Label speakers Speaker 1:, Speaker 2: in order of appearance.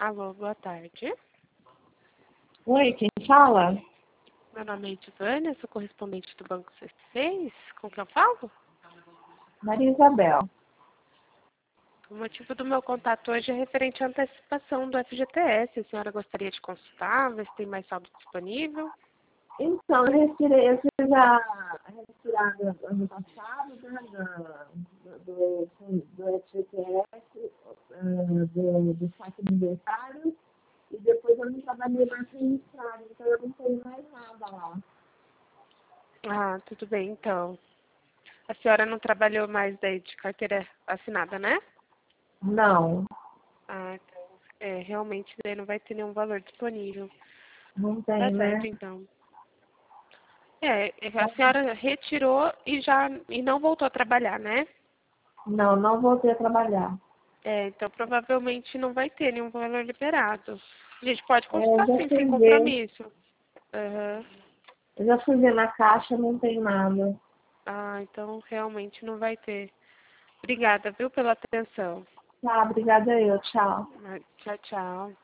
Speaker 1: Alô, boa tarde.
Speaker 2: Oi, quem fala?
Speaker 1: Meu nome é Edivânia, sou correspondente do Banco C6. Com quem eu falo?
Speaker 2: Maria Isabel.
Speaker 1: O motivo do meu contato hoje é referente à antecipação do FGTS. A senhora gostaria de consultar, ver se tem mais saldo disponível?
Speaker 2: Então, eu fiz a retirada ano passado, né, do FGTS, do saque aniversário, e depois eu não trabalhei mais registrado, então eu não tenho mais nada lá.
Speaker 1: Ah, tudo bem, então. A senhora não trabalhou mais daí de carteira assinada, né?
Speaker 2: Não,
Speaker 1: Ah, então. Realmente daí não vai ter nenhum valor disponível.
Speaker 2: não
Speaker 1: Tá
Speaker 2: tem,
Speaker 1: certo,
Speaker 2: né?
Speaker 1: então. A senhora retirou e não voltou a trabalhar, né?
Speaker 2: Não, não voltei a trabalhar.
Speaker 1: Então provavelmente não vai ter nenhum valor liberado. A gente pode
Speaker 2: Eu
Speaker 1: consultar
Speaker 2: já
Speaker 1: sim, sem
Speaker 2: fui ver,
Speaker 1: compromisso. Aham.
Speaker 2: eu já fui ver na caixa, não tem nada.
Speaker 1: Ah, então realmente não vai ter. Obrigada, viu, pela atenção.
Speaker 2: Tá, obrigada eu, tchau.
Speaker 1: Tchau, tchau.